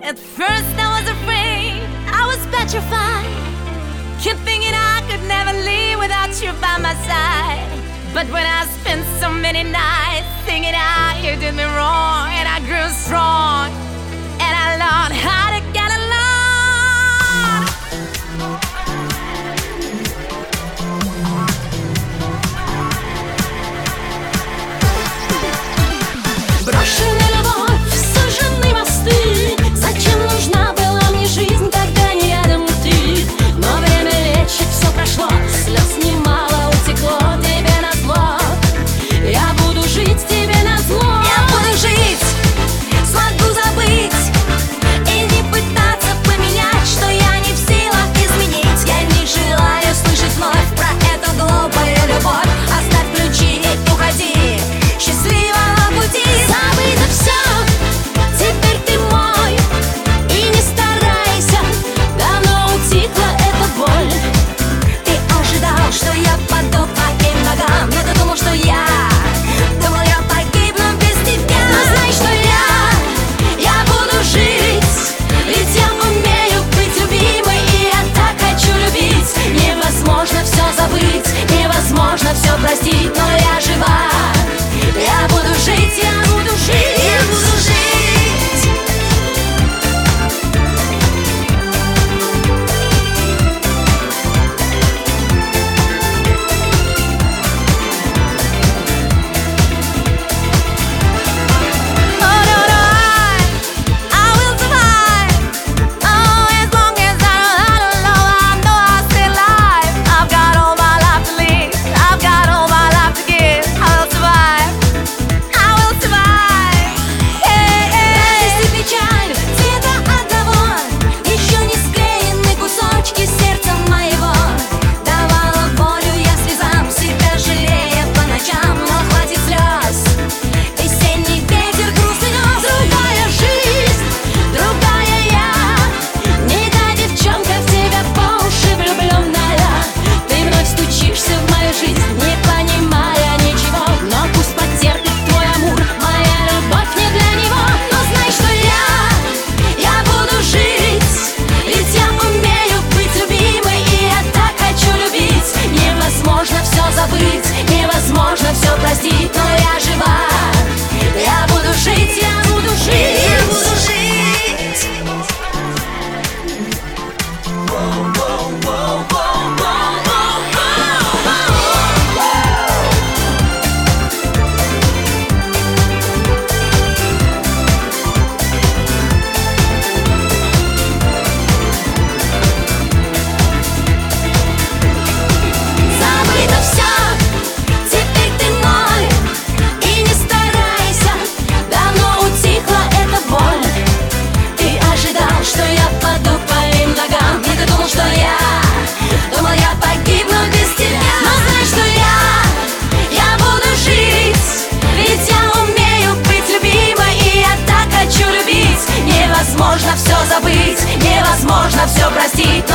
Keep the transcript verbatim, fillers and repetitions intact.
At first I was afraid, I was petrified, kept thinking I could never leave without you by my side. But when I spent so many nights thinking how you did me wrong, and I grew strong, and I learned how to get along. Брошенная любовь, сожжены мосты. Зачем нужна была мне жизнь, когда не рядом ты? Но время лечит, все прошло, слез немало утекло тебе назло. Я буду жить тебе назло. Я буду жить, смогу забыть и не пытаться поменять, что я не в силах изменить. Я не желаю слышать вновь про эту глупую любовь. Оставь ключи и уходи, счастливого пути. Забыто все, теперь ты мой, и не старайся, давно утихла эта боль. Ты ожидал, что я паду к твоим ногам, но ты думал, что я думал, я погибну без тебя. Но знай, что я, я буду жить, ведь я умею быть любимой, и я так хочу любить. Невозможно все забыть, невозможно все простить, но я жива. Я буду жить, я буду жить, я буду жить. Oh no, no, I, I will survive. Oh, as long as I know how to love, I know I'll stay alive. I've got all my life to live, I've got all my life to give. I'll survive, I will survive. Hey, hey. Радость и печаль цвета одного, еще не склеены кусочки сердца моего. Давала волю я слезам, себя жалея по ночам, но хватит слез. Весенний ветер грустный нес. Другая жизнь, другая я, не та девчонка в тебя по уши влюбленная. Ты вновь стучишься в мою жизнь, не понимая ничего, но пусть потерпит твой амур, моя любовь не для него. Но знай, что я, я буду жить, ведь я умею быть любимой, и я так хочу любить. Невозможно все забыть, невозможно все простить, но я жива. Я буду жить, я буду жить, я буду жить. Забыто все, теперь ты мой, и не старайся, давно утихла эта боль. Ты ожидал, что я паду к твоим ногам, и ты думал, что я думал, я погибну без тебя. Но знай, что я, я буду жить, ведь я умею быть любимой, и я так хочу любить. Невозможно все забыть, невозможно все простить,